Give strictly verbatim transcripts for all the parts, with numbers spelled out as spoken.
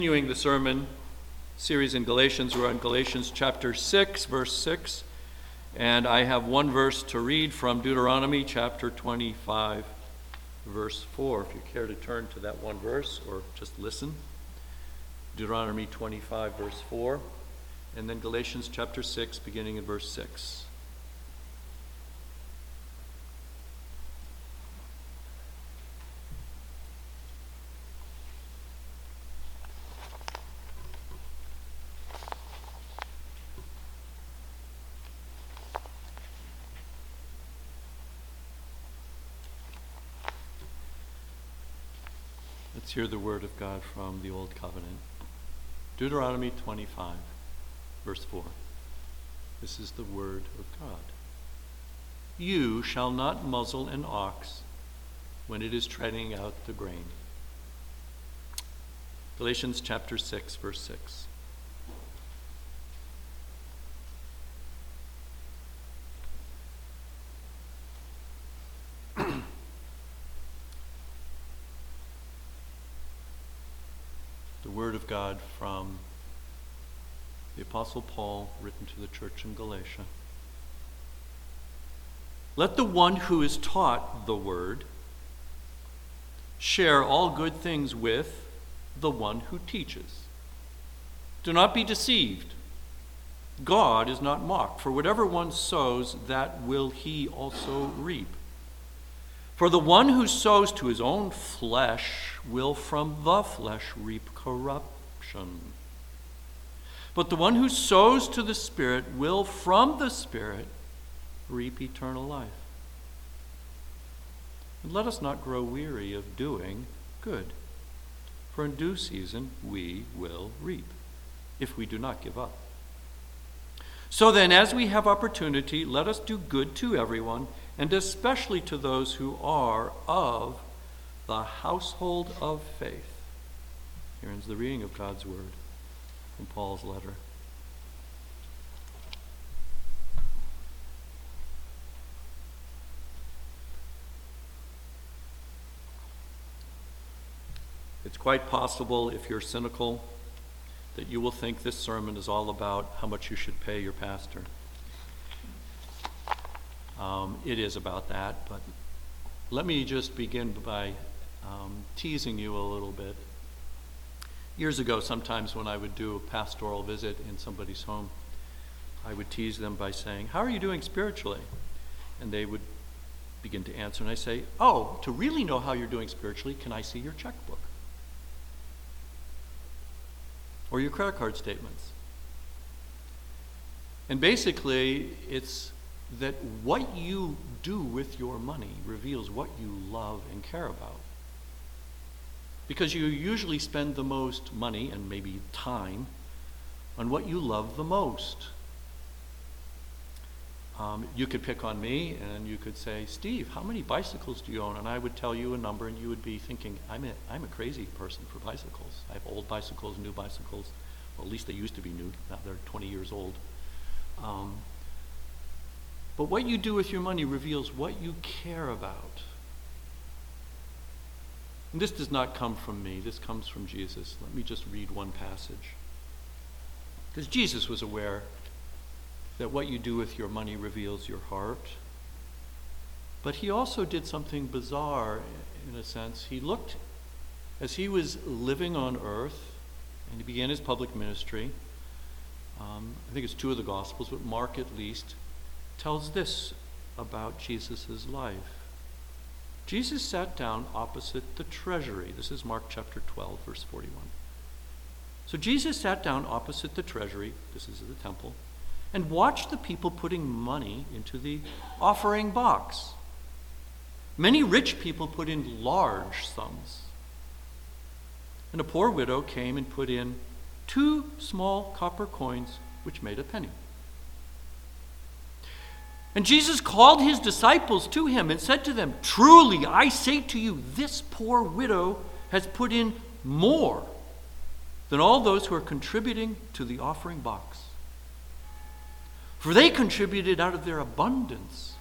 Continuing the sermon series in Galatians, we're in Galatians chapter six, verse six, and I have one verse to read from Deuteronomy chapter twenty-five, verse four. If you care to turn to that one verse or just listen. Deuteronomy twenty-five, verse four, and then Galatians chapter six, beginning in verse six. Let's hear the word of God from the Old Covenant. Deuteronomy twenty-five, verse four. This is the word of God. You shall not muzzle an ox when it is treading out the grain. Galatians chapter six, verse six. Word of God from the Apostle Paul, written to the church in Galatia. Let the one who is taught the word share all good things with the one who teaches. Do not be deceived. God is not mocked, for whatever one sows, that will he also reap. For the one who sows to his own flesh will from the flesh reap corruption. But the one who sows to the Spirit will from the Spirit reap eternal life. And let us not grow weary of doing good, for in due season we will reap, if we do not give up. So then, as we have opportunity, let us do good to everyone, and especially to those who are of the household of faith. Here ends the reading of God's word from Paul's letter. It's quite possible, if you're cynical, that you will think this sermon is all about how much you should pay your pastor. Um, it is about that, but let me just begin by um, teasing you a little bit. Years ago, sometimes when I would do a pastoral visit in somebody's home, I would tease them by saying, "How are you doing spiritually?" And they would begin to answer, and I say, "Oh, to really know how you're doing spiritually, can I see your checkbook? Or your credit card statements?" And basically, it's that what you do with your money reveals what you love and care about. Because you usually spend the most money, and maybe time, on what you love the most. Um, you could pick on me, and you could say, "Steve, how many bicycles do you own?" And I would tell you a number, and you would be thinking, I'm a, I'm a crazy person for bicycles. I have old bicycles, new bicycles. Well, at least they used to be new. Now they're twenty years old. Um, but what you do with your money reveals what you care about. And this does not come from me. This comes from Jesus. Let me just read one passage. Because Jesus was aware that what you do with your money reveals your heart. But he also did something bizarre, in a sense. He looked, as he was living on earth, and he began his public ministry. Um, I think it's two of the Gospels, but Mark at least tells this about Jesus' life. Jesus sat down opposite the treasury. This is Mark chapter twelve, verse forty-one. So Jesus sat down opposite the treasury, this is the temple, and watched the people putting money into the offering box. Many rich people put in large sums. And a poor widow came and put in two small copper coins, which made a penny. And Jesus called his disciples to him and said to them, "Truly, I say to you, this poor widow has put in more than all those who are contributing to the offering box. For they contributed out of their abundance.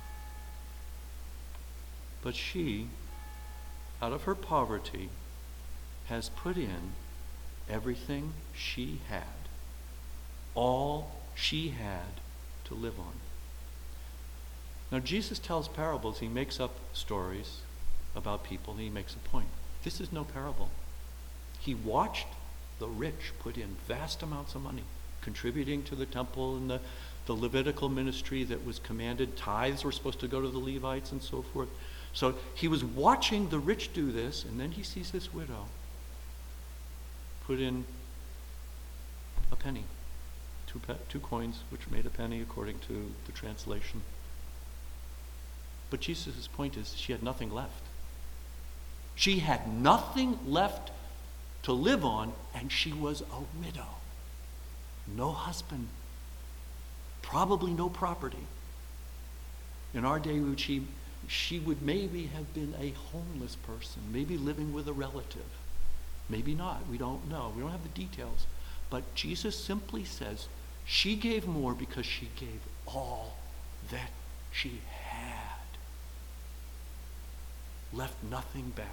But she, out of her poverty, has put in everything she had, all she had to live on. Now, Jesus tells parables. He makes up stories about people, and he makes a point. This is no parable. He watched the rich put in vast amounts of money, contributing to the temple and the, the Levitical ministry that was commanded. Tithes were supposed to go to the Levites and so forth. So he was watching the rich do this, and then he sees this widow put in a penny, two, pe- two coins, which made a penny according to the translation. But Jesus' point is she had nothing left. She had nothing left to live on, and she was a widow. No husband, probably no property. In our day, would she, she would maybe have been a homeless person, maybe living with a relative. Maybe not. We don't know. We don't have the details. But Jesus simply says she gave more because she gave all that she had. Left nothing back.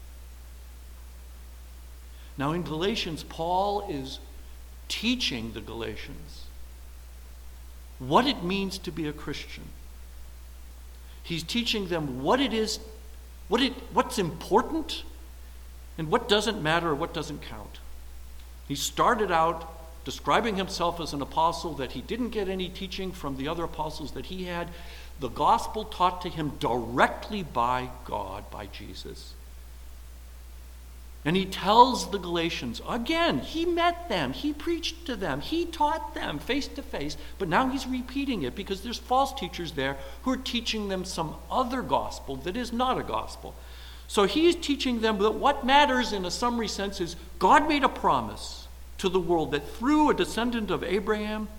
Now in Galatians, Paul is teaching the Galatians what it means to be a Christian. He's teaching them what it is, what it, what's important, and what doesn't matter or what doesn't count. He started out describing himself as an apostle, that he didn't get any teaching from the other apostles that he had. The gospel taught to him directly by God, by Jesus. And he tells the Galatians, again, he met them, he preached to them, he taught them face to face, but now he's repeating it because there's false teachers there who are teaching them some other gospel that is not a gospel. So he's teaching them that what matters in a summary sense is God made a promise to the world that through a descendant of Abraham,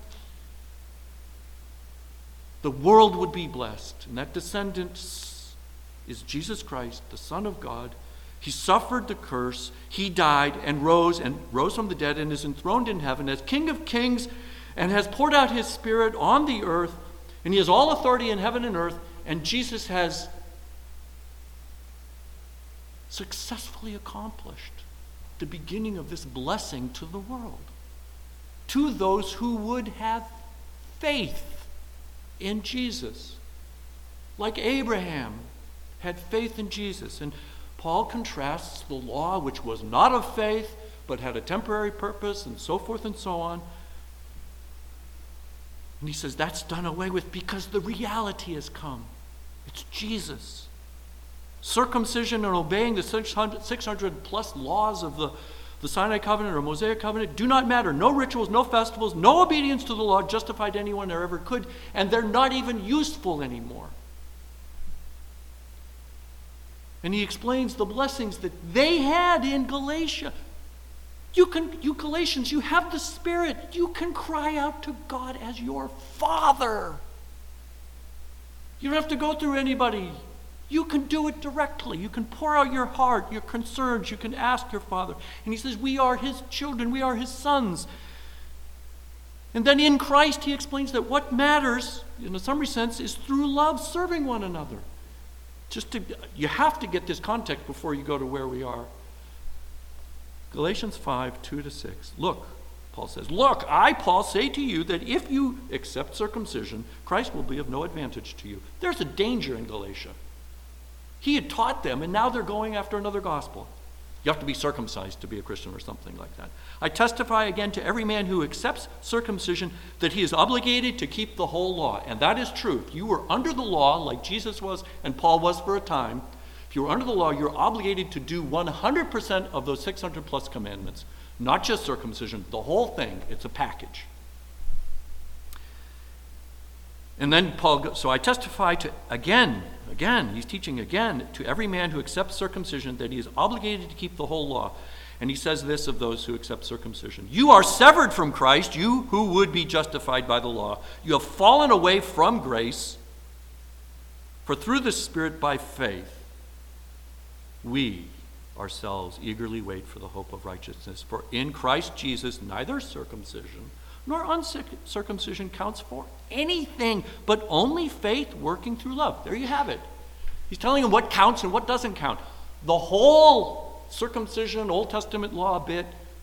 the world would be blessed. And that descendant is Jesus Christ, the Son of God. He suffered the curse, he died and rose and rose from the dead and is enthroned in heaven as King of Kings and has poured out his Spirit on the earth, and he has all authority in heaven and earth, and Jesus has successfully accomplished the beginning of this blessing to the world, to those who would have faith in Jesus, like Abraham had faith in Jesus. And Paul contrasts the law, which was not of faith, but had a temporary purpose, and so forth and so on. And he says that's done away with because the reality has come. It's Jesus. Circumcision and obeying the six hundred plus laws of the, the Sinai covenant or Mosaic covenant do not matter. No rituals, no festivals, no obedience to the law justified anyone there ever could, and they're not even useful anymore. And he explains the blessings that they had in Galatia. You can, you Galatians, you have the Spirit. You can cry out to God as your Father. You don't have to go through anybody. You can do it directly. You can pour out your heart, your concerns. You can ask your Father. And he says, we are his children. We are his sons. And then in Christ, he explains that what matters, in a summary sense, is through love serving one another. Just to, you have to get this context before you go to where we are. Galatians five, two to six. Look, Paul says, look, I, Paul, say to you that if you accept circumcision, Christ will be of no advantage to you. There's a danger in Galatia. He had taught them, and now they're going after another gospel. You have to be circumcised to be a Christian or something like that. I testify again to every man who accepts circumcision that he is obligated to keep the whole law. And that is true. If you were under the law, like Jesus was and Paul was for a time, if you were under the law, you're obligated to do one hundred percent of those six hundred plus commandments. Not just circumcision, the whole thing. It's a package. And then Paul goes, so I testify to, again, again, he's teaching again, to every man who accepts circumcision that he is obligated to keep the whole law. And he says this of those who accept circumcision. You are severed from Christ, you who would be justified by the law. You have fallen away from grace, for through the Spirit by faith, we ourselves eagerly wait for the hope of righteousness. For in Christ Jesus, neither circumcision nor uncircumcision counts for anything, but only faith working through love. There you have it. He's telling them what counts and what doesn't count. The whole circumcision, Old Testament law bit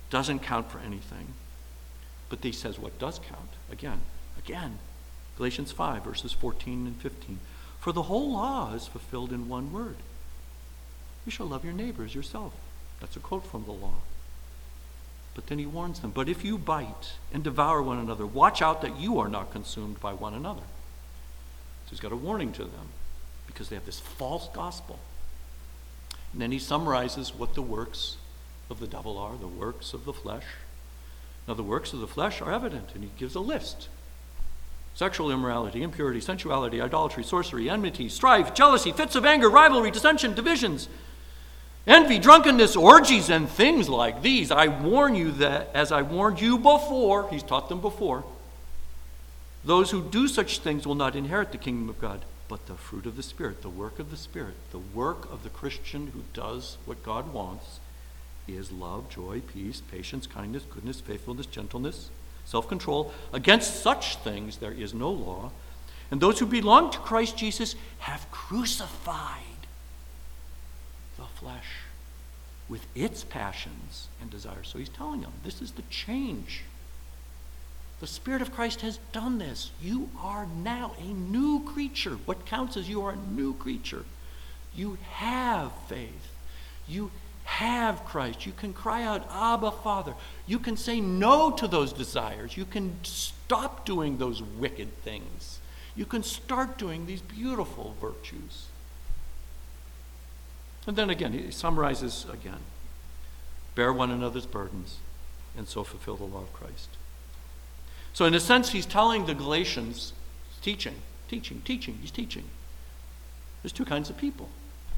doesn't count for anything. But he says what does count. Again, again, Galatians five, verses fourteen and fifteen. For the whole law is fulfilled in one word. You shall love your neighbor as yourself. That's a quote from the law. But then he warns them, but if you bite and devour one another, watch out that you are not consumed by one another. So he's got a warning to them because they have this false gospel. And then he summarizes what the works of the devil are, the works of the flesh. Now the works of the flesh are evident, and he gives a list. Sexual immorality, impurity, sensuality, idolatry, sorcery, enmity, strife, jealousy, fits of anger, rivalry, dissension, divisions, envy, drunkenness, orgies, and things like these. I warn you that, as I warned you before, he's taught them before, those who do such things will not inherit the kingdom of God. But the fruit of the Spirit, the work of the Spirit, the work of the Christian who does what God wants is love, joy, peace, patience, kindness, goodness, faithfulness, gentleness, self-control. Against such things there is no law. And those who belong to Christ Jesus have crucified the flesh with its passions and desires. So he's telling them, this is the change. The Spirit of Christ has done this. You are now a new creature. What counts is you are a new creature. You have faith. You have Christ. You can cry out, Abba, Father. You can say no to those desires. You can stop doing those wicked things. You can start doing these beautiful virtues. And then again, he summarizes again. Bear one another's burdens, and so fulfill the law of Christ. So in a sense, he's telling the Galatians, teaching, teaching, teaching, he's teaching. There's two kinds of people.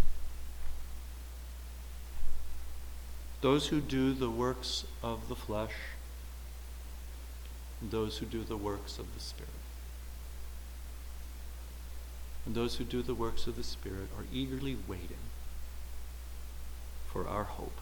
Those who do the works of the flesh, and those who do the works of the Spirit. And those who do the works of the Spirit are eagerly waiting for our hope.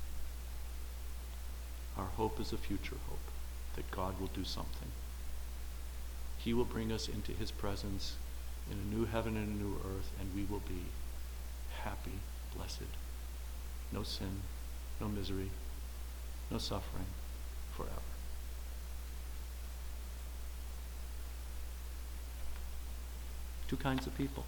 Our hope is a future hope, that God will do something. He will bring us into his presence in a new heaven and a new earth, and we will be happy, blessed, no sin, no misery, no suffering, forever. Two kinds of people.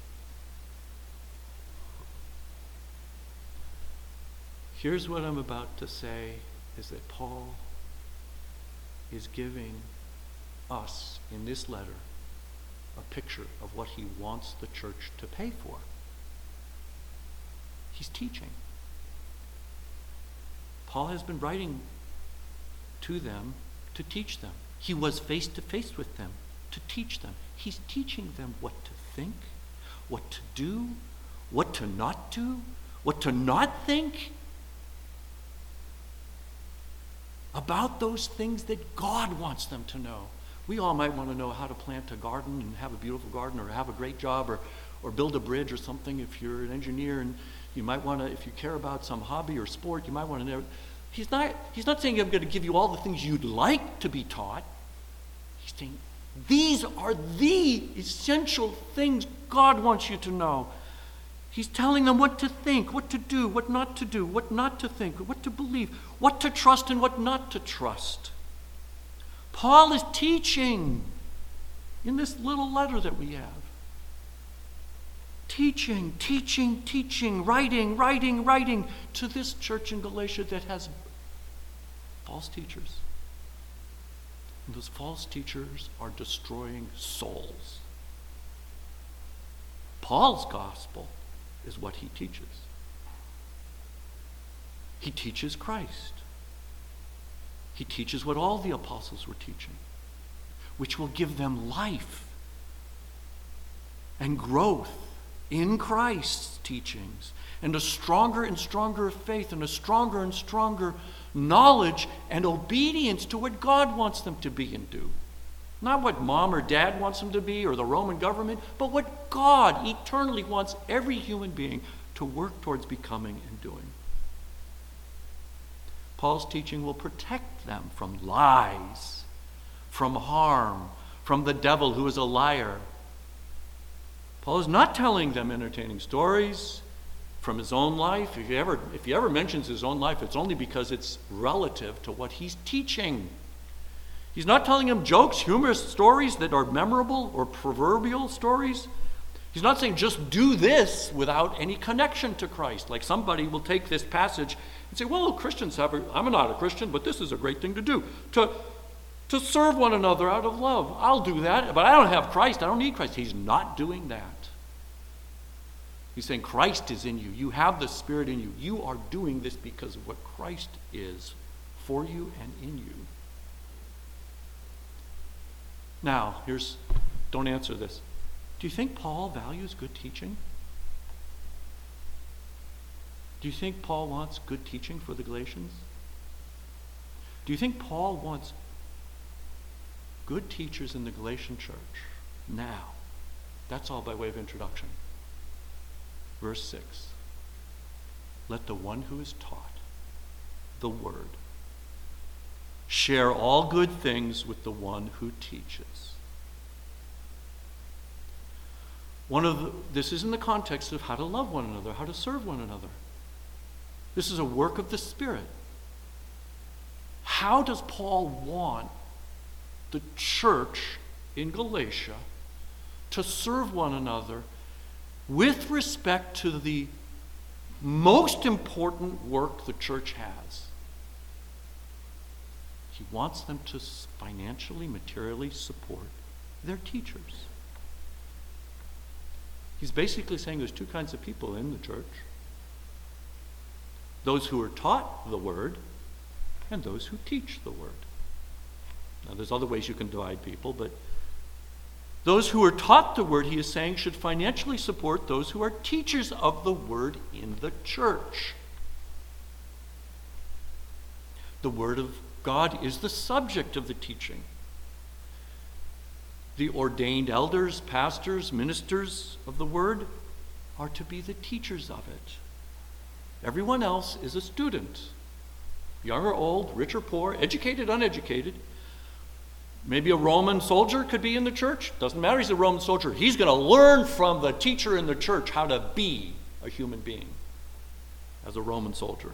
Here's what I'm about to say, is that Paul is giving us in this letter a picture of what he wants the church to pay for. He's teaching. Paul has been writing to them to teach them. He was face to face with them to teach them. He's teaching them what to think, what to do, what to not do, what to not think about those things that God wants them to know. We all might want to know how to plant a garden and have a beautiful garden, or have a great job, or, or build a bridge or something if you're an engineer, and you might want to, if you care about some hobby or sport, you might want to know. He's not, he's not saying I'm going to give you all the things you'd like to be taught. He's saying these are the essential things God wants you to know. He's telling them what to think, what to do, what not to do, what not to think, what to believe, what to trust and what not to trust. Paul is teaching in this little letter that we have. Teaching, teaching, teaching, writing, writing, writing to this church in Galatia that has false teachers. And those false teachers are destroying souls. Paul's gospel is what he teaches. He teaches Christ. He teaches what all the apostles were teaching, which will give them life and growth in Christ's teachings, and a stronger and stronger faith, and a stronger and stronger knowledge and obedience to what God wants them to be and do. Not what mom or dad wants them to be, or the Roman government, but what God eternally wants every human being to work towards becoming and doing. Paul's teaching will protect them from lies, from harm, from the devil who is a liar. Paul is not telling them entertaining stories. from his own life. If he ever, if he ever mentions his own life, it's only because it's relative to what he's teaching. He's not telling him jokes, humorous stories that are memorable or proverbial stories. He's not saying just do this without any connection to Christ. Like somebody will take this passage and say, well, Christians have, a, I'm not a Christian, but this is a great thing to do. To, to serve one another out of love. I'll do that, but I don't have Christ. I don't need Christ. He's not doing that. He's saying Christ is in you. You have the Spirit in you. You are doing this because of what Christ is for you and in you. Now, here's, don't answer this. Do you think Paul values good teaching? Do you think Paul wants good teaching for the Galatians? Do you think Paul wants good teachers in the Galatian church now? That's all by way of introduction. Verse six. Let the one who is taught the word share all good things with the one who teaches. One of the, this is in the context of how to love one another, how to serve one another. This is a work of the Spirit. How does Paul want the church in Galatia to serve one another with respect to the most important work the church has? He wants them to financially, materially support their teachers. He's basically saying there's two kinds of people in the church. Those who are taught the word and those who teach the word. Now there's other ways you can divide people, but those who are taught the word, he is saying, should financially support those who are teachers of the word in the church. The word of God is the subject of the teaching. The ordained elders, pastors, ministers of the word are to be the teachers of it. Everyone else is a student. Young or old, rich or poor, educated, uneducated. Maybe a Roman soldier could be in the church. Doesn't matter, he's a Roman soldier. He's going to learn from the teacher in the church how to be a human being as a Roman soldier.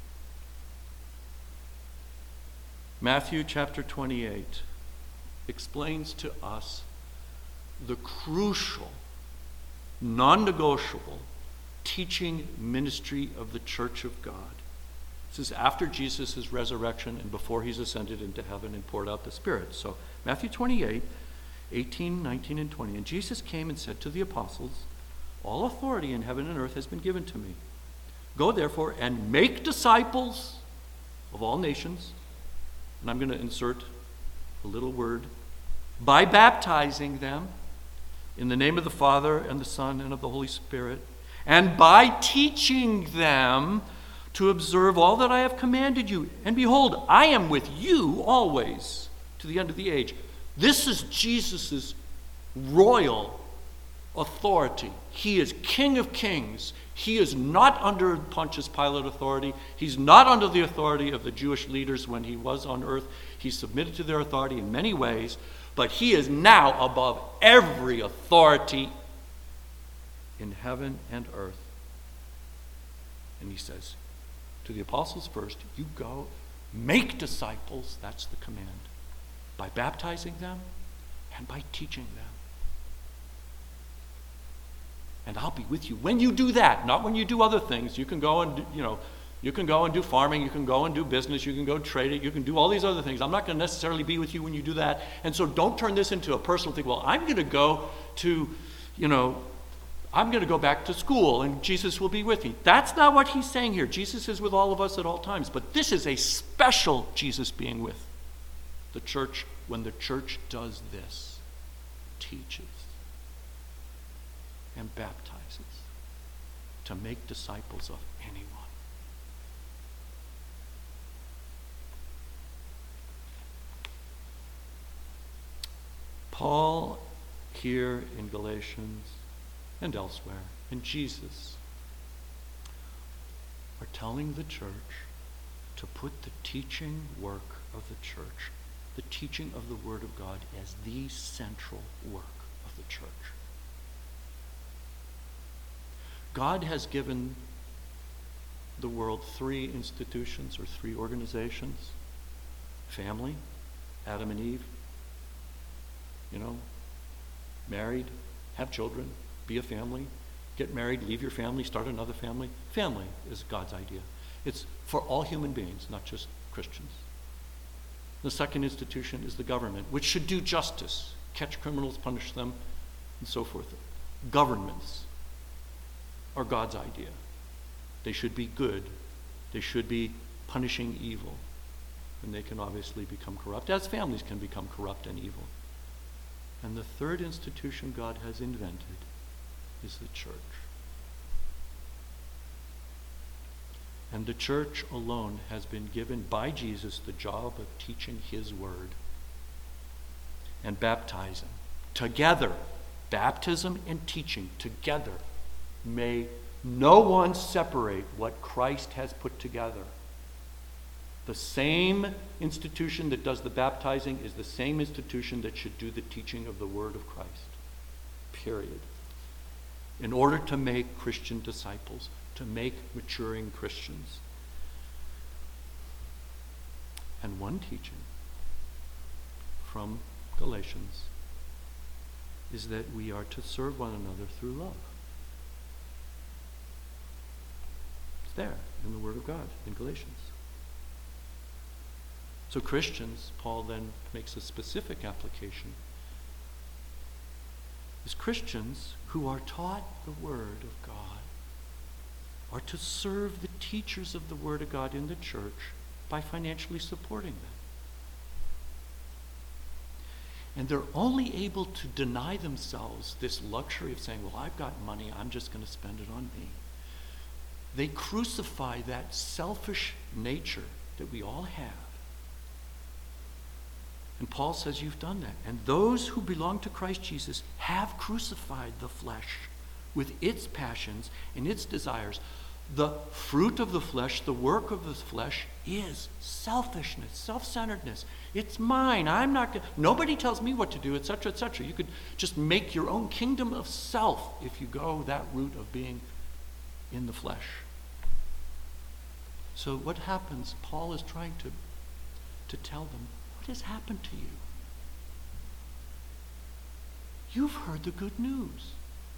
Matthew chapter twenty-eight explains to us the crucial, non-negotiable teaching ministry of the church of God. This is after Jesus' resurrection and before he's ascended into heaven and poured out the Spirit. So Matthew twenty-eight, eighteen, nineteen, and twenty. And Jesus came and said to the apostles, all authority in heaven and earth has been given to me. Go therefore and make disciples of all nations. And I'm going to insert a little word. By baptizing them in the name of the Father and the Son and of the Holy Spirit, and by teaching them to observe all that I have commanded you. And behold, I am with you always to the end of the age. This is Jesus' royal authority. He is King of Kings. He is not under Pontius Pilate authority. He's not under the authority of the Jewish leaders when he was on earth. He submitted to their authority in many ways, but he is now above every authority in heaven and earth. And he says to the apostles first, you go, make disciples, that's the command, by baptizing them and by teaching them. And I'll be with you when you do that, not when you do other things. You can go and, you know, you can go and do farming, you can go and do business, you can go trade it, you can do all these other things. I'm not going to necessarily be with you when you do that. And so don't turn this into a personal thing. Well, I'm going to go to, you know, I'm going to go back to school and Jesus will be with me. That's not what he's saying here. Jesus is with all of us at all times. But this is a special Jesus being with the church when the church does this, teaches and baptizes to make disciples of anyone. Paul here in Galatians and elsewhere, and Jesus are telling the church to put the teaching work of the church, the teaching of the Word of God, as the central work of the church. God has given the world three institutions or three organizations. Family, Adam and Eve, you know, married, have children, be a family, get married, leave your family, start another family. Family is God's idea. It's for all human beings, not just Christians. The second institution is the government, which should do justice, catch criminals, punish them, and so forth. Governments are God's idea. They should be good. They should be punishing evil. And they can obviously become corrupt, as families can become corrupt and evil. And the third institution God has invented is the church. And the church alone has been given by Jesus the job of teaching his word and baptizing. Together, baptism and teaching together, may no one separate what Christ has put together. The same institution that does the baptizing is the same institution that should do the teaching of the word of Christ. Period. In order to make Christian disciples, to make maturing Christians. And one teaching from Galatians is that we are to serve one another through love. It's there in the Word of God in Galatians. So Christians, Paul then makes a specific application, is Christians who are taught the Word of God are to serve the teachers of the Word of God in the church by financially supporting them. And they're only able to deny themselves this luxury of saying, well, I've got money, I'm just going to spend it on me. They crucify that selfish nature that we all have. And Paul says you've done that. And those who belong to Christ Jesus have crucified the flesh with its passions and its desires. The fruit of the flesh, the work of the flesh, is selfishness, self-centeredness. It's mine. I'm not going. Nobody tells me what to do, et cetera, et cetera. You could just make your own kingdom of self if you go that route of being in the flesh. So what happens? Paul is trying to to tell them, what has happened to you? You've heard the good news.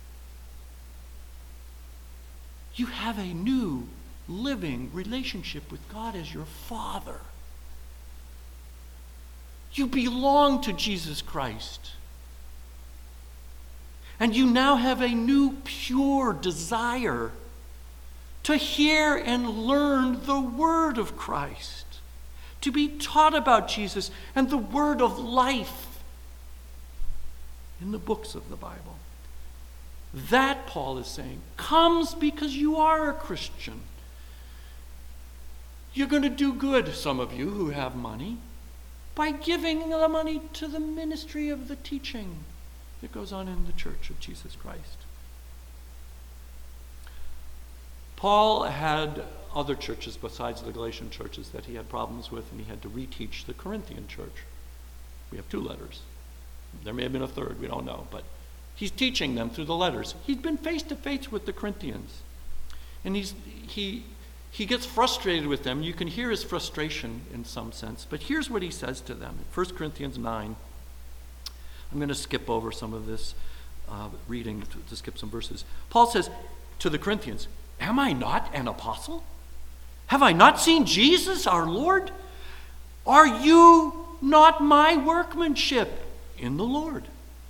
You have a new, living relationship with God as your Father. You belong to Jesus Christ. And you now have a new, pure desire to hear and learn the Word of Christ, to be taught about Jesus and the Word of life in the books of the Bible. That, Paul is saying, comes because you are a Christian. You're going to do good, some of you who have money, by giving the money to the ministry of the teaching that goes on in the Church of Jesus Christ. Paul had other churches besides the Galatian churches that he had problems with, and he had to reteach the Corinthian church. We have two letters. There may have been a third, we don't know, but he's teaching them through the letters. He's been face to face with the Corinthians. And he's he he gets frustrated with them. You can hear his frustration in some sense. But here's what he says to them. In First Corinthians nine, I'm going to skip over some of this uh, reading to, to skip some verses. Paul says to the Corinthians, am I not an apostle? Have I not seen Jesus our Lord? Are you not my workmanship in the Lord?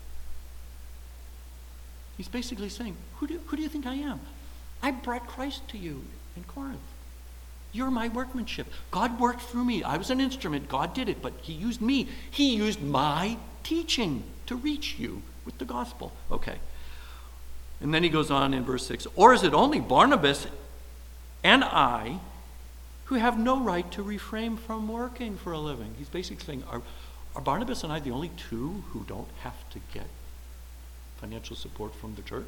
He's basically saying, who do, who do you think I am? I brought Christ to you in Corinth. You're my workmanship. God worked through me. I was an instrument. God did it, but he used me. He used my teaching to reach you with the gospel. Okay. And then he goes on in verse six. Or is it only Barnabas and I who have no right to refrain from working for a living? He's basically saying, are, are Barnabas and I the only two who don't have to get financial support from the church?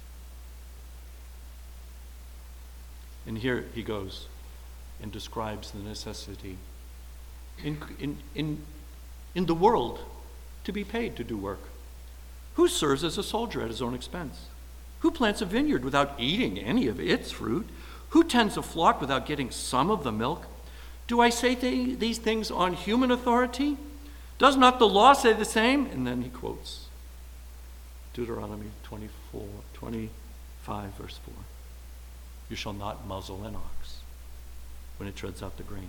And here he goes and describes the necessity in, in, in, in the world to be paid to do work. Who serves as a soldier at his own expense? Who plants a vineyard without eating any of its fruit? Who tends a flock without getting some of the milk? Do I say th- these things on human authority? Does not the law say the same? And then he quotes Deuteronomy twenty-four, twenty-five, verse four. You shall not muzzle an ox when it treads out the grain.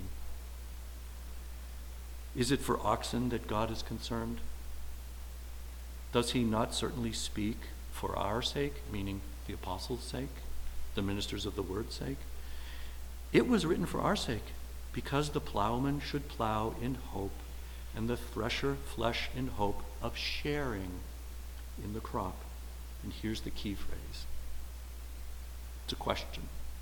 Is it for oxen that God is concerned? Does he not certainly speak for our sake, meaning the apostles' sake, the ministers of the word's sake? It was written for our sake, because the plowman should plow in hope, and the thresher flesh in hope of sharing in the crop. And here's the key phrase. It's a question.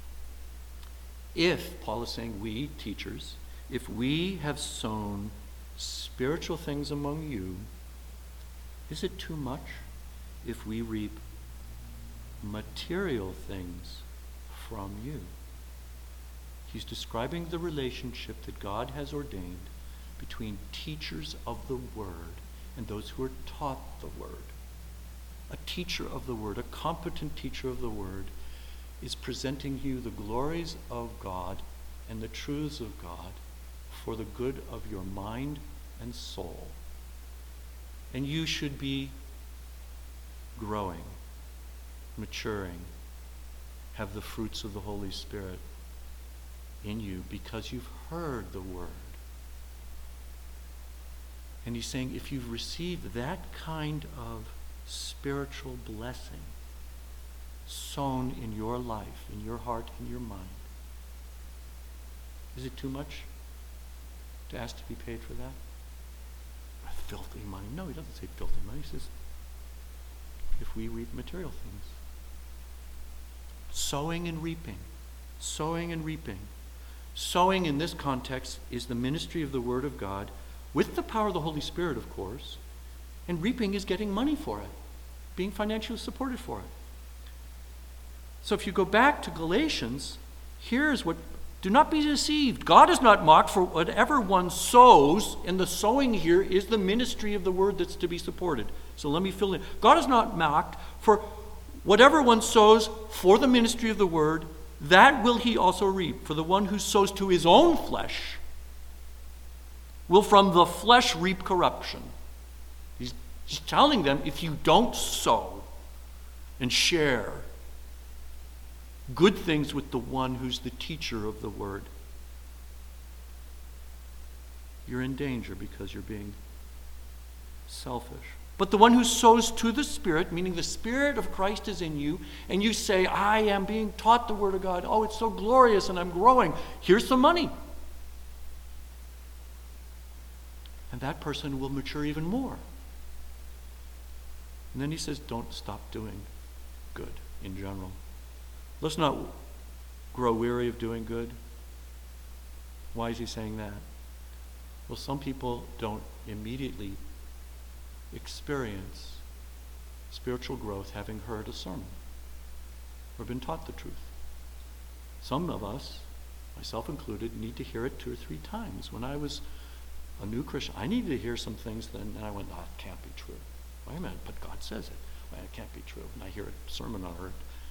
If, Paul is saying, we, teachers, if we have sown spiritual things among you, is it too much if we reap material things from you? He's describing the relationship that God has ordained between teachers of the word and those who are taught the word. A teacher of the word, a competent teacher of the word, is presenting you the glories of God and the truths of God for the good of your mind and soul. And you should be growing, maturing, have the fruits of the Holy Spirit in you because you've heard the word. And he's saying if you've received that kind of spiritual blessing sown in your life, in your heart, in your mind, is it too much to ask to be paid for that? Filthy money. No, he doesn't say filthy money. He says, if we reap material things. Sowing and reaping. Sowing and reaping. Sowing in this context is the ministry of the Word of God with the power of the Holy Spirit, of course. And reaping is getting money for it, being financially supported for it. So if you go back to Galatians, here's what, do not be deceived. God is not mocked, for whatever one sows, and the sowing here is the ministry of the word that's to be supported. So let me fill in. God is not mocked, for whatever one sows for the ministry of the word, that will he also reap. For the one who sows to his own flesh will from the flesh reap corruption. He's, he's telling them, if you don't sow and share good things with the one who's the teacher of the word, you're in danger because you're being selfish. But the one who sows to the Spirit, meaning the Spirit of Christ is in you, and you say, I am being taught the Word of God. Oh, it's so glorious and I'm growing. Here's some money. And that person will mature even more. And then he says, don't stop doing good in general. Let's not grow weary of doing good. Why is he saying that? Well, some people don't immediately experience spiritual growth having heard a sermon or been taught the truth. Some of us, myself included, need to hear it two or three times. When I was a new Christian, I needed to hear some things then, and I went, oh, it can't be true. Wait a minute, but God says it. Well, it can't be true. And I hear a sermon on it.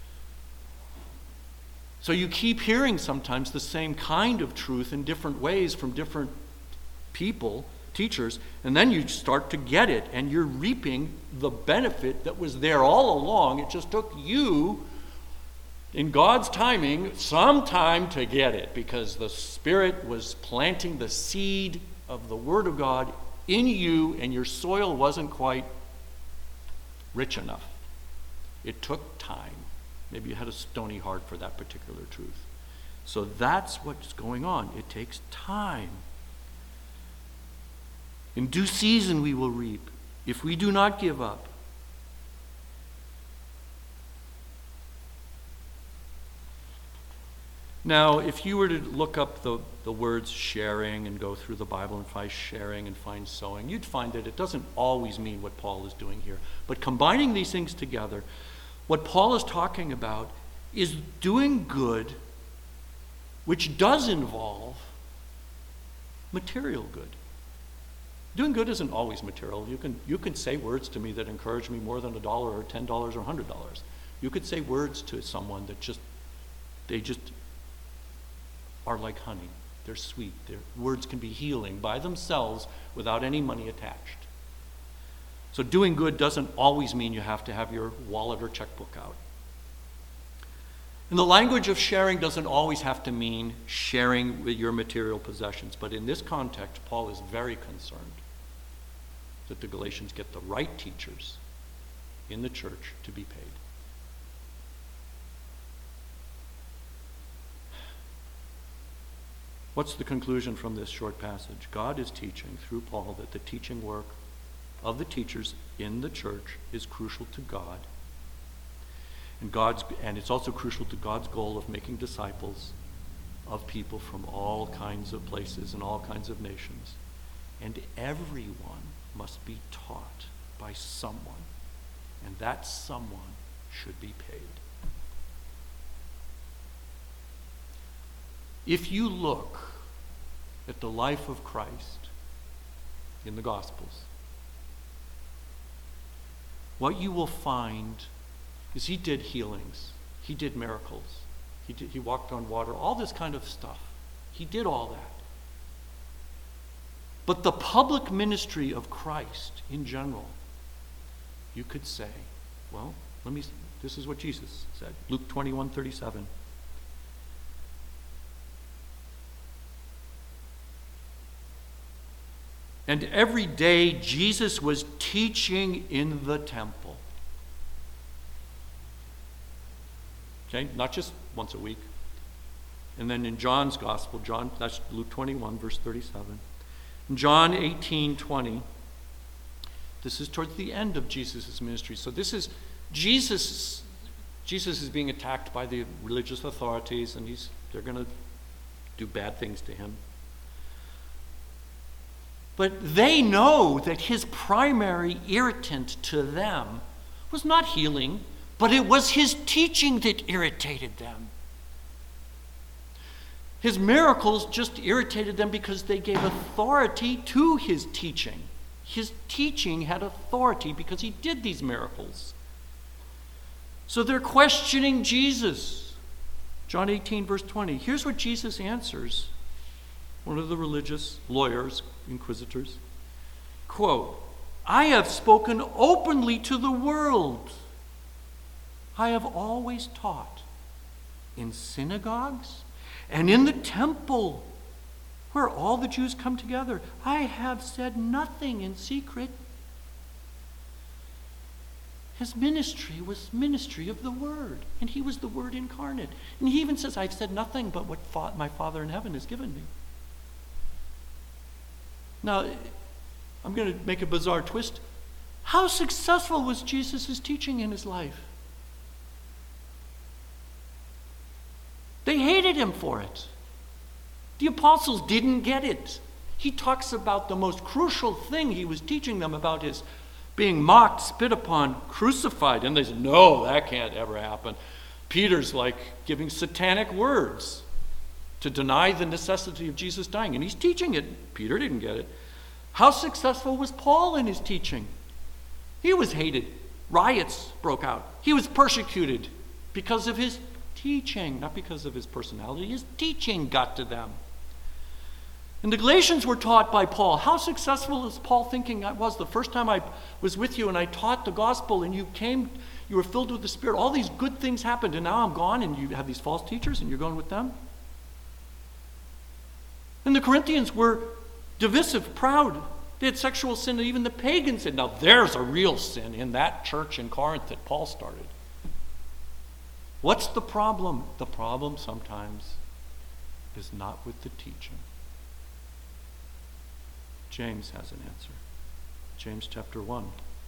So you keep hearing sometimes the same kind of truth in different ways from different people, teachers, and then you start to get it, and you're reaping the benefit that was there all along. It just took you, in God's timing, some time to get it, because the Spirit was planting the seed of the Word of God in you, and your soil wasn't quite rich enough. It took time. Maybe you had a stony heart for that particular truth. So that's what's going on. It takes time. In due season we will reap if we do not give up. Now, if you were to look up the, the words sharing and go through the Bible and find sharing and find sowing, you'd find that it doesn't always mean what Paul is doing here. But combining these things together, what Paul is talking about is doing good, which does involve material good. Doing good isn't always material. You can, you can say words to me that encourage me more than a dollar or ten dollars or a hundred dollars. You could say words to someone that just, they just are like honey. They're sweet. Their words can be healing by themselves without any money attached. So doing good doesn't always mean you have to have your wallet or checkbook out. And the language of sharing doesn't always have to mean sharing with your material possessions. But in this context, Paul is very concerned that the Galatians get the right teachers in the church to be paid. What's the conclusion from this short passage? God is teaching through Paul that the teaching work of the teachers in the church is crucial to God. And God's and it's also crucial to God's goal of making disciples of people from all kinds of places and all kinds of nations. And everyone must be taught by someone, and that someone should be paid. If you look at the life of Christ in the Gospels, what you will find is he did healings, he did miracles, he did, he walked on water, all this kind of stuff. He did all that. But the public ministry of Christ in general, you could say, well, let me, this is what Jesus said, Luke twenty-one thirty-seven. And every day Jesus was teaching in the temple. Okay, not just once a week. And then in John's gospel, John, that's Luke twenty-one, verse thirty-seven. In John eighteen twenty, this is towards the end of Jesus' ministry. So this is Jesus. Jesus is being attacked by the religious authorities, and he's they're going to do bad things to him. But they know that his primary irritant to them was not healing, but it was his teaching that irritated them. His miracles just irritated them because they gave authority to his teaching. His teaching had authority because he did these miracles. So they're questioning Jesus. John eighteen, verse twenty. Here's what Jesus answers. One of the religious lawyers, inquisitors, quote, I have spoken openly to the world. I have always taught in synagogues and in the temple where all the Jews come together. I have said nothing in secret. His ministry was ministry of the Word, and he was the Word incarnate. And he even says, I've said nothing but what fa- my Father in heaven has given me. Now, I'm going to make a bizarre twist. How successful was Jesus' teaching in his life? They hated him for it. The apostles didn't get it. He talks about the most crucial thing he was teaching them about his being mocked, spit upon, crucified. And they said, no, that can't ever happen. Peter's like giving satanic words to deny the necessity of Jesus dying. And he's teaching it. Peter didn't get it. How successful was Paul in his teaching? He was hated. Riots broke out. He was persecuted because of his teaching, not because of his personality. His teaching got to them. And the Galatians were taught by Paul. How successful is Paul thinking I was? The first time I was with you and I taught the gospel and you came, you were filled with the Spirit. All these good things happened and now I'm gone and you have these false teachers and you're going with them? And the Corinthians were divisive, proud. They had sexual sin, and even the pagans said, now there's a real sin in that church in Corinth that Paul started. What's the problem? The problem sometimes is not with the teaching. James has an answer. James chapter one.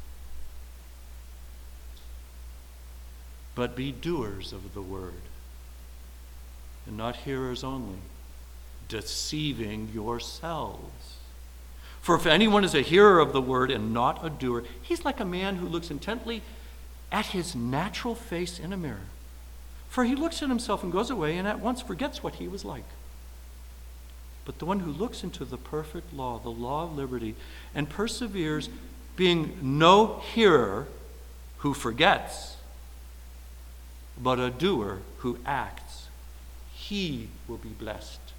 But be doers of the word, and not hearers only, deceiving yourselves. For if anyone is a hearer of the word and not a doer, he's like a man who looks intently at his natural face in a mirror. For he looks at himself and goes away and at once forgets what he was like. But the one who looks into the perfect law, the law of liberty, and perseveres, being no hearer who forgets, but a doer who acts, he will be blessed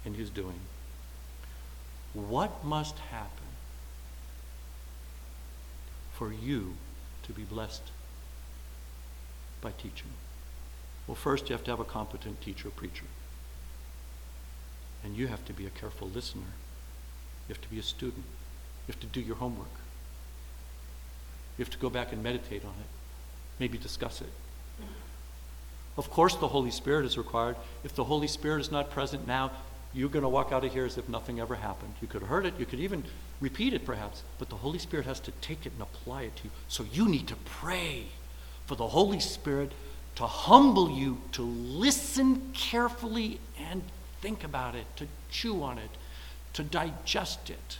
in his doing. What must happen for you to be blessed by teaching? Well, first you have to have a competent teacher or preacher. And you have to be a careful listener. You have to be a student. You have to do your homework. You have to go back and meditate on it. Maybe discuss it. Of course the Holy Spirit is required. If the Holy Spirit is not present now, you're going to walk out of here as if nothing ever happened. You could have heard it. You could even repeat it perhaps. But the Holy Spirit has to take it and apply it to you. So you need to pray for the Holy Spirit to humble you, to listen carefully and think about it, to chew on it, to digest it.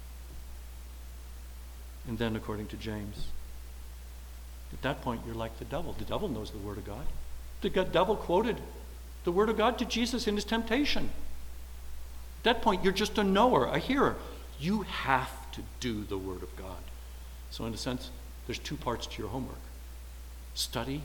And then, according to James, at that point, you're like the devil. The devil knows the Word of God. The devil quoted the Word of God to Jesus in his temptation. At that point, you're just a knower, a hearer. You have to do the Word of God. So in a sense, there's two parts to your homework. Study,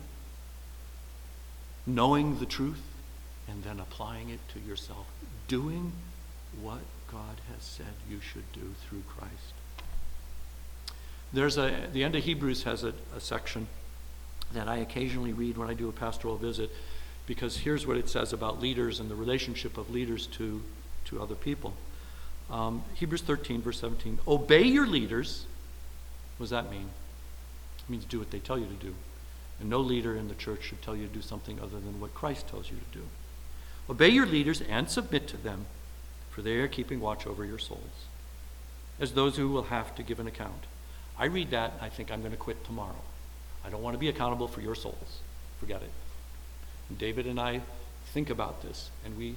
knowing the truth, and then applying it to yourself. Doing what God has said you should do through Christ. There's a, the end of Hebrews has a, a section that I occasionally read when I do a pastoral visit, because here's what it says about leaders and the relationship of leaders to, to other people. Um, Hebrews thirteen, verse seventeen. Obey your leaders. What does that mean? It means do what they tell you to do. And no leader in the church should tell you to do something other than what Christ tells you to do. Obey your leaders and submit to them, for they are keeping watch over your souls, as those who will have to give an account. I read that and I think I'm going to quit tomorrow. I don't want to be accountable for your souls. Forget it. And David and I think about this, and we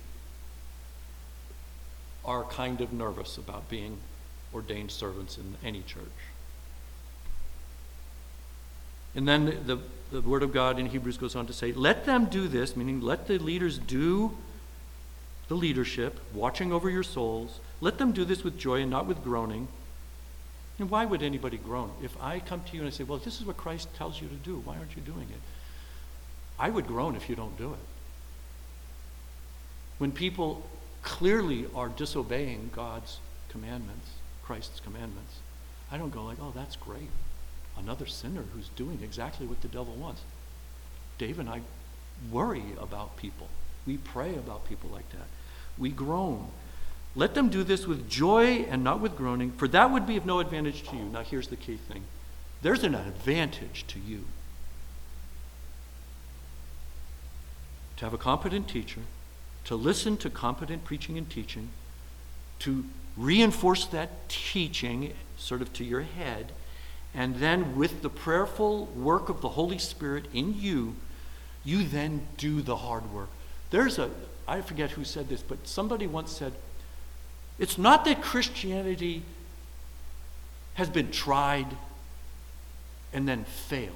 are kind of nervous about being ordained servants in any church. And then the, the, the Word of God in Hebrews goes on to say, let them do this, meaning let the leaders do the leadership, watching over your souls. Let them do this with joy and not with groaning. And why would anybody groan? If I come to you and I say, well, this is what Christ tells you to do, why aren't you doing it? I would groan if you don't do it. When people clearly are disobeying God's commandments, Christ's commandments, I don't go like, oh, that's great. Another sinner who's doing exactly what the devil wants. Dave and I worry about people. We pray about people like that. We groan. Let them do this with joy and not with groaning, for that would be of no advantage to you. Now here's the key thing. There's an advantage to you. To have a competent teacher, to listen to competent preaching and teaching, to reinforce that teaching sort of to your head, and then with the prayerful work of the Holy Spirit in you, you then do the hard work. There's a, I forget who said this, but somebody once said, it's not that Christianity has been tried and then failed.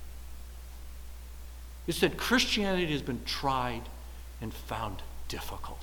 It's that Christianity has been tried and found difficult.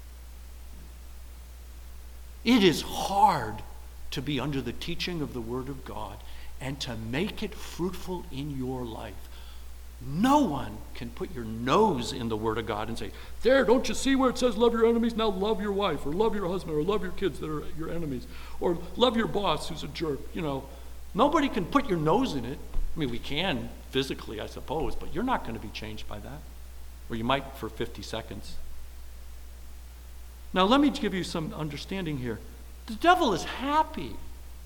It is hard to be under the teaching of the Word of God and to make it fruitful in your life. No one can put your nose in the Word of God and say, there, don't you see where it says love your enemies? Now love your wife, or love your husband, or love your kids that are your enemies, or love your boss who's a jerk. You know, nobody can put your nose in it. I mean, we can physically, I suppose, but you're not going to be changed by that. Or you might for fifty seconds. Now let me give you some understanding here. The devil is happy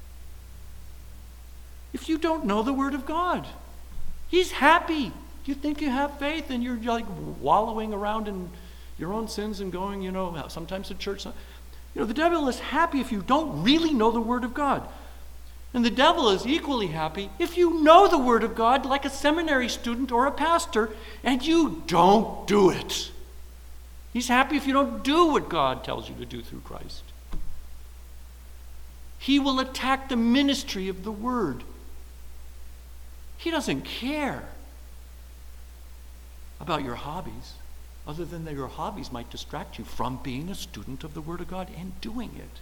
if you don't know the Word of God. He's happy. You think you have faith and you're like wallowing around in your own sins and going, you know, sometimes to church. You know, the devil is happy if you don't really know the Word of God. And the devil is equally happy if you know the Word of God like a seminary student or a pastor and you don't do it. He's happy if you don't do what God tells you to do through Christ. He will attack the ministry of the Word. He doesn't care about your hobbies, other than that your hobbies might distract you from being a student of the Word of God and doing it.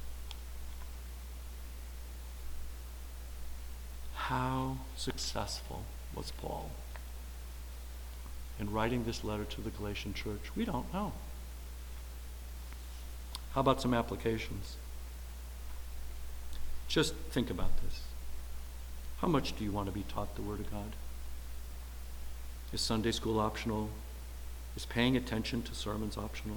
How successful was Paul in writing this letter to the Galatian church? We don't know. How about some applications? Just think about this. How much do you want to be taught the Word of God? Is Sunday school optional? Is paying attention to sermons optional?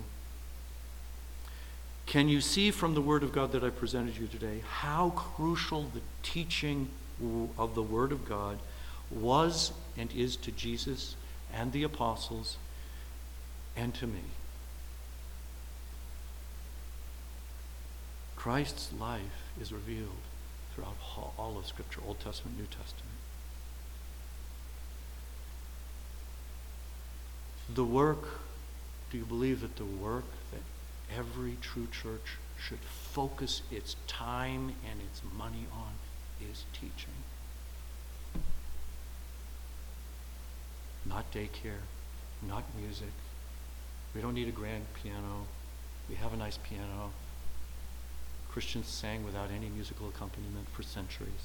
Can you see from the Word of God that I presented you today how crucial the teaching of the Word of God was and is to Jesus and the apostles and to me? Christ's life is revealed throughout all of Scripture, Old Testament, New Testament. The work, do you believe that the work that every true church should focus its time and its money on is teaching? Not daycare, not music. We don't need a grand piano. We have a nice piano. Christians sang without any musical accompaniment for centuries.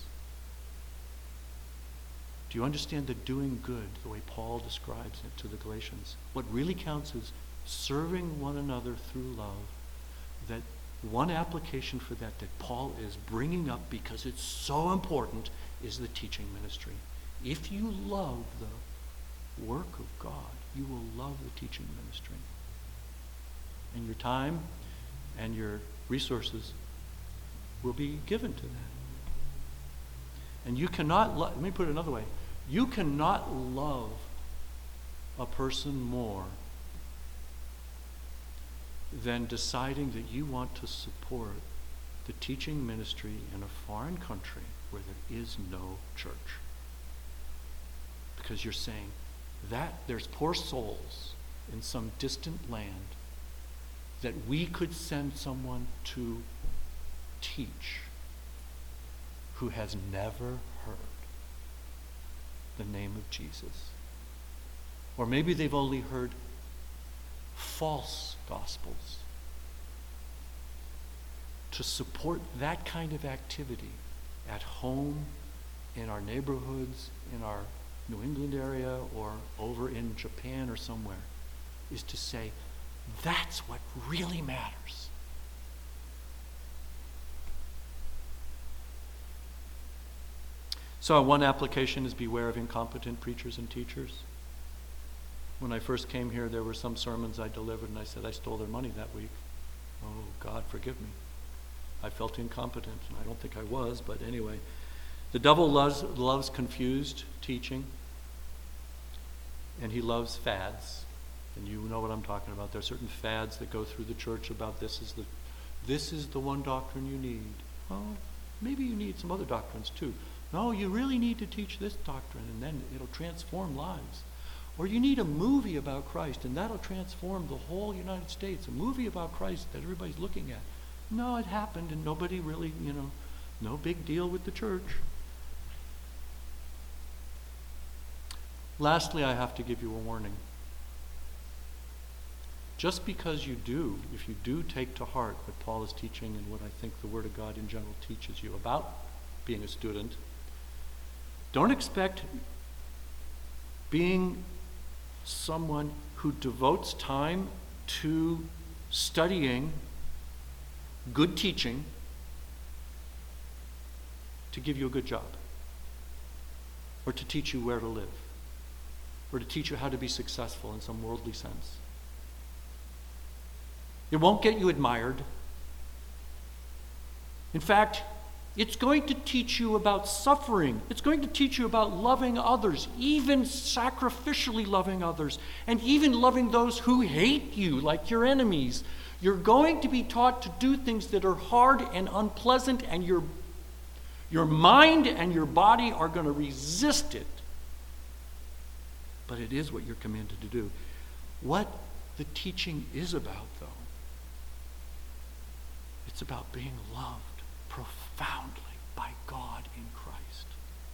Do you understand the doing good, the way Paul describes it to the Galatians? What really counts is serving one another through love. That one application for that that Paul is bringing up because it's so important is the teaching ministry. If you love the work of God, you will love the teaching ministry. And your time and your resources will be given to that. And you cannot, lo- let me put it another way, you cannot love a person more than deciding that you want to support the teaching ministry in a foreign country where there is no church. Because you're saying that there's poor souls in some distant land that we could send someone to teach who has never heard the name of Jesus. Or maybe they've only heard false gospels. To support that kind of activity at home, in our neighborhoods, in our New England area, or over in Japan or somewhere, is to say, that's what really matters. So one application is beware of incompetent preachers and teachers. When I first came here, there were some sermons I delivered, and I said I stole their money that week. Oh, God, forgive me. I felt incompetent, and I don't think I was, but anyway. The devil loves, loves confused teaching, and he loves fads. And you know what I'm talking about. There are certain fads that go through the church about this is the, this is the one doctrine you need. Well, maybe you need some other doctrines too. No, you really need to teach this doctrine, and then it'll transform lives. Or you need a movie about Christ, and that'll transform the whole United States. A movie about Christ that everybody's looking at. No, it happened, and nobody really, you know, no big deal with the church. Lastly, I have to give you a warning. Just because you do, if you do take to heart what Paul is teaching and what I think the Word of God in general teaches you about being a student, don't expect being someone who devotes time to studying good teaching to give you a good job, or to teach you where to live, or to teach you how to be successful in some worldly sense. It won't get you admired. In fact, it's going to teach you about suffering. It's going to teach you about loving others, even sacrificially loving others, and even loving those who hate you, like your enemies. You're going to be taught to do things that are hard and unpleasant, and your, your mind and your body are going to resist it. But it is what you're commanded to do. What the teaching is about, though, it's about being loved profoundly by God in Christ.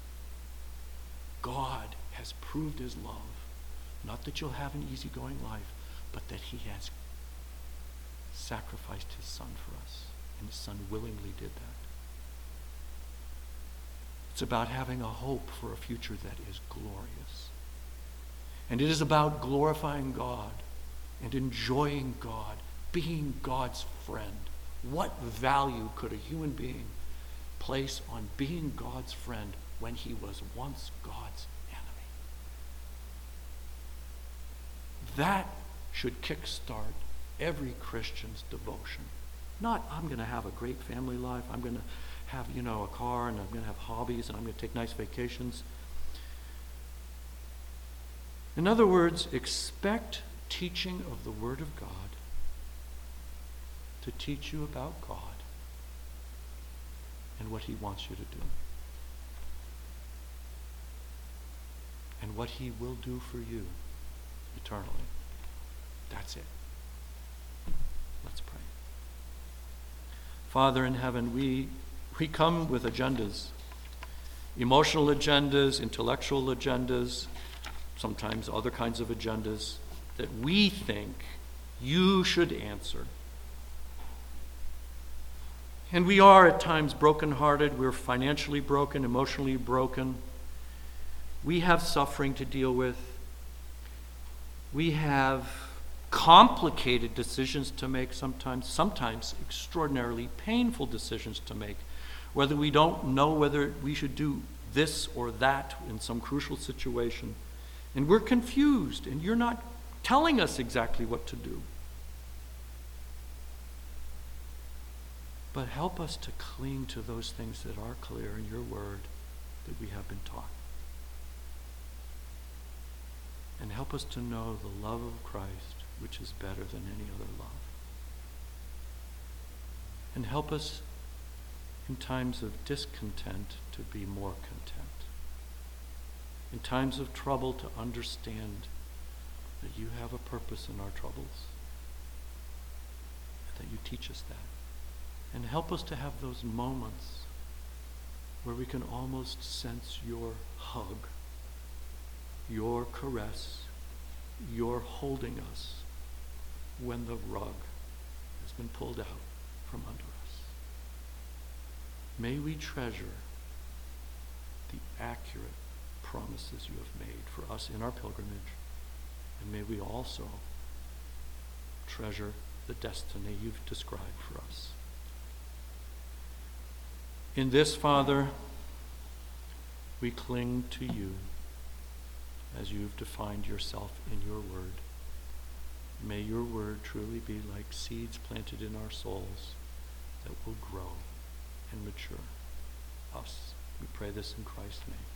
God has proved his love. Not that you'll have an easygoing life, but that he has sacrificed his son for us. And his son willingly did that. It's about having a hope for a future that is glorious. And it is about glorifying God and enjoying God, being God's friend. What value could a human being place on being God's friend when he was once God's enemy? That should kickstart every Christian's devotion. Not, I'm going to have a great family life, I'm going to have, you know, a car, and I'm going to have hobbies, and I'm going to take nice vacations. In other words, expect teaching of the Word of God to teach you about God and what he wants you to do. And what he will do for you eternally. That's it. Let's pray. Father in heaven, we, we come with agendas. Emotional agendas, intellectual agendas, sometimes other kinds of agendas that we think you should answer. And we are at times brokenhearted. We're financially broken, emotionally broken. We have suffering to deal with. We have complicated decisions to make sometimes, sometimes extraordinarily painful decisions to make, whether we don't know whether we should do this or that in some crucial situation. And we're confused, and you're not telling us exactly what to do. But help us to cling to those things that are clear in your word that we have been taught. And help us to know the love of Christ, which is better than any other love. And help us in times of discontent to be more content. In times of trouble to understand that you have a purpose in our troubles. And that you teach us that. And help us to have those moments where we can almost sense your hug, your caress, your holding us when the rug has been pulled out from under us. May we treasure the accurate promises you have made for us in our pilgrimage, and may we also treasure the destiny you've described for us. In this, Father, we cling to you as you've defined yourself in your word. May your word truly be like seeds planted in our souls that will grow and mature us. We pray this in Christ's name.